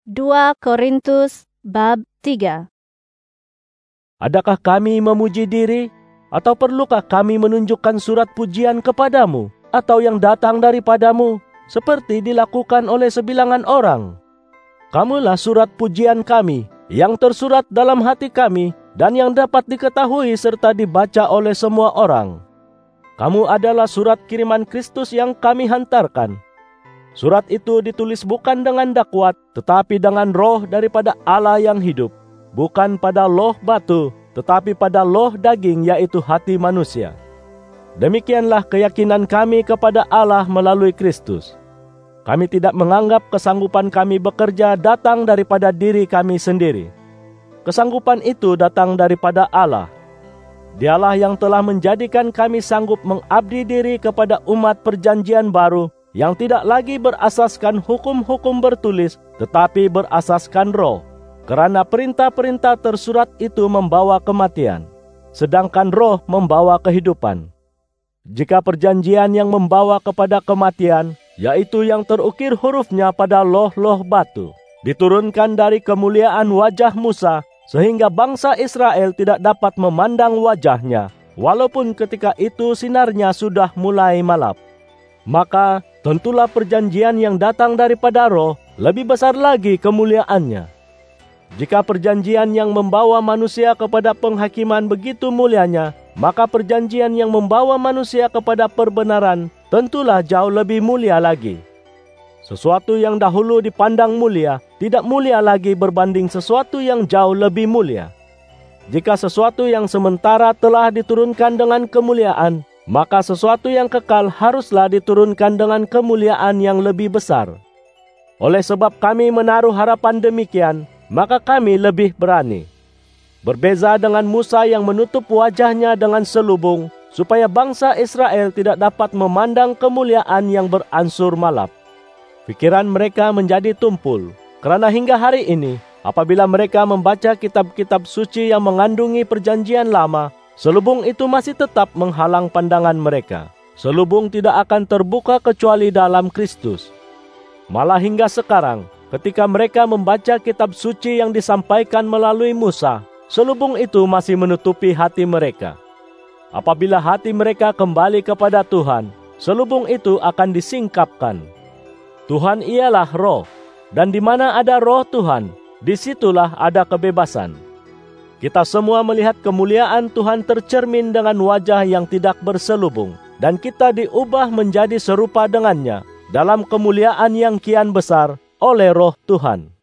2 Korintus bab 3. Adakah kami memuji diri? Atau perlukah kami menunjukkan surat pujian kepadamu? Atau yang datang daripadamu? Seperti dilakukan oleh sebilangan orang. Kamulah surat pujian kami, yang tersurat dalam hati kami, dan yang dapat diketahui serta dibaca oleh semua orang. Kamu adalah surat kiriman Kristus yang kami hantarkan. Surat itu ditulis bukan dengan dakwat, tetapi dengan roh daripada Allah yang hidup. Bukan pada loh batu, tetapi pada loh daging, yaitu hati manusia. Demikianlah keyakinan kami kepada Allah melalui Kristus. Kami tidak menganggap kesanggupan kami bekerja datang daripada diri kami sendiri. Kesanggupan itu datang daripada Allah. Dialah yang telah menjadikan kami sanggup mengabdi diri kepada umat perjanjian baru, yang tidak lagi berasaskan hukum-hukum bertulis, tetapi berasaskan roh. Kerana perintah-perintah tersurat itu membawa kematian, sedangkan roh membawa kehidupan. Jika perjanjian yang membawa kepada kematian, yaitu yang terukir hurufnya pada loh-loh batu, diturunkan dari kemuliaan wajah Musa, sehingga bangsa Israel tidak dapat memandang wajahnya, walaupun ketika itu sinarnya sudah mulai malap. Maka tentulah perjanjian yang datang daripada roh lebih besar lagi kemuliaannya. Jika perjanjian yang membawa manusia kepada penghakiman begitu mulianya, maka perjanjian yang membawa manusia kepada perbenaran tentulah jauh lebih mulia lagi. Sesuatu yang dahulu dipandang mulia, tidak mulia lagi berbanding sesuatu yang jauh lebih mulia. Jika sesuatu yang sementara telah diturunkan dengan kemuliaan, maka sesuatu yang kekal haruslah diturunkan dengan kemuliaan yang lebih besar. Oleh sebab kami menaruh harapan demikian, maka kami lebih berani. Berbeza dengan Musa yang menutup wajahnya dengan selubung, supaya bangsa Israel tidak dapat memandang kemuliaan yang beransur malap. Pikiran mereka menjadi tumpul, kerana hingga hari ini, apabila mereka membaca kitab-kitab suci yang mengandungi perjanjian lama, selubung itu masih tetap menghalang pandangan mereka. Selubung tidak akan terbuka kecuali dalam Kristus. Malah hingga sekarang, ketika mereka membaca kitab suci yang disampaikan melalui Musa, selubung itu masih menutupi hati mereka. Apabila hati mereka kembali kepada Tuhan, selubung itu akan disingkapkan. Tuhan ialah roh, dan di mana ada roh Tuhan, disitulah ada kebebasan. Kita semua melihat kemuliaan Tuhan tercermin dengan wajah yang tidak berselubung, dan kita diubah menjadi serupa dengannya dalam kemuliaan yang kian besar oleh roh Tuhan.